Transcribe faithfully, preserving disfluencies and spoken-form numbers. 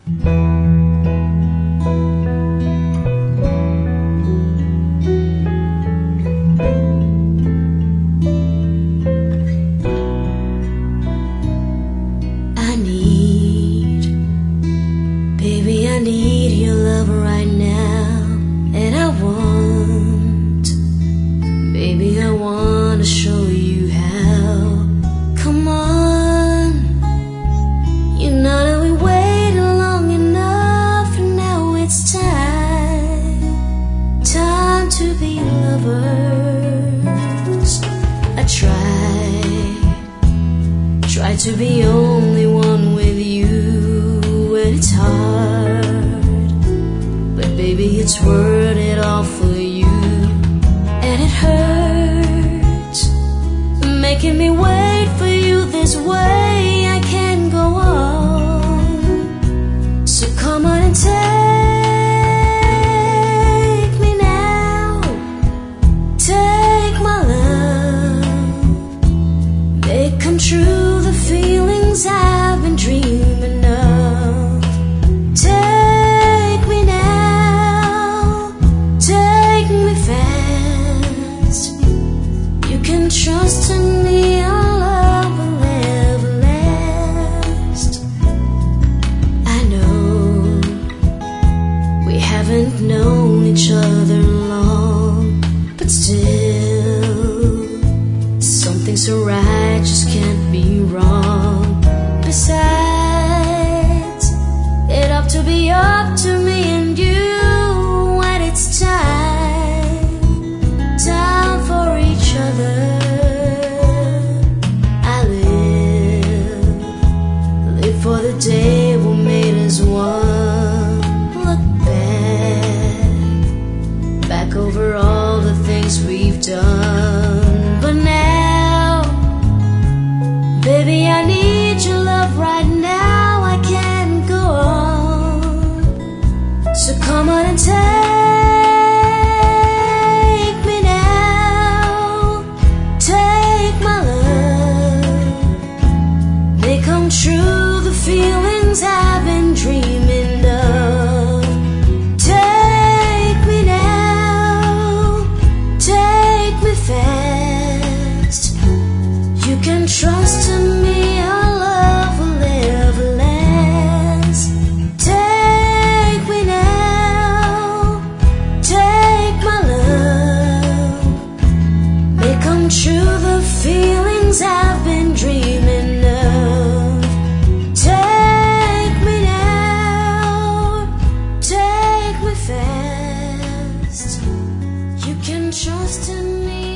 I need, baby, I need your love right now. And I want, baby, I want to show you how. Come on, you know that we waited long enough, and now it's time, time to be lovers. I try, try to be only one with you, and it's hard, but baby, it's worth it all for you. And it hurts, making me wait for you this way. I can't go on, so come on and take me now. Take my love, make come true the feelings I've been dreaming of. Take me now, take me fast. You can trust in me, our love will never last. I know we haven't known each other long, but still something so right just can't be wrong. Besides, it ought to be up to me and you when it's time, time for each other. I live, live for the day we made us one. Look back, back over all the things we've done. But now, baby, I need your love right now. I can't go on, so come on and take me now. Take my love, they come true the feelings I've been dreaming of. Take me now, take me fast. You can trust in me, our love will never last. Take me now, take my love, make come true the feelings I've been dreaming of. Take me now, take me fast. You can trust in me.